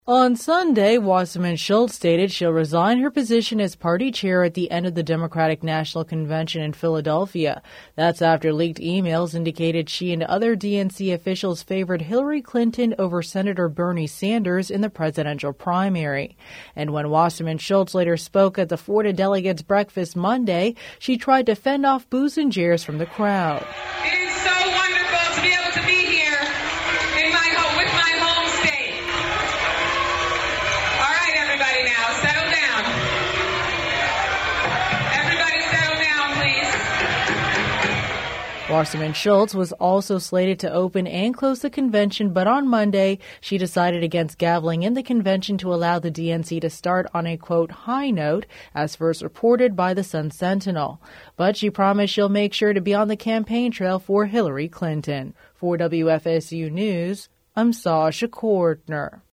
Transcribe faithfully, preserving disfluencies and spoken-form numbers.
On Sunday, Wasserman Schultz stated she'll resign her position as party chair at the end of the Democratic National Convention in Philadelphia. That's after leaked emails indicated she and other D N C officials favored Hillary Clinton over Senator Bernie Sanders in the presidential primary. And when Wasserman Schultz later spoke at the Florida Delegates Breakfast Monday, she tried to fend off boos and jeers from the crowd. It is so wonderful to be able to be here in my home, with my home state. All right, everybody now, settle down. Everybody settle down, please. Wasserman Schultz was also slated to open and close the convention, but on Monday, she decided against gaveling in the convention to allow the D N C to start on a, quote, high note, as first reported by the Sun-Sentinel. But she promised she'll make sure to be on the campaign trail for Hillary Clinton. For W F S U News, I'm Sasha Cordner.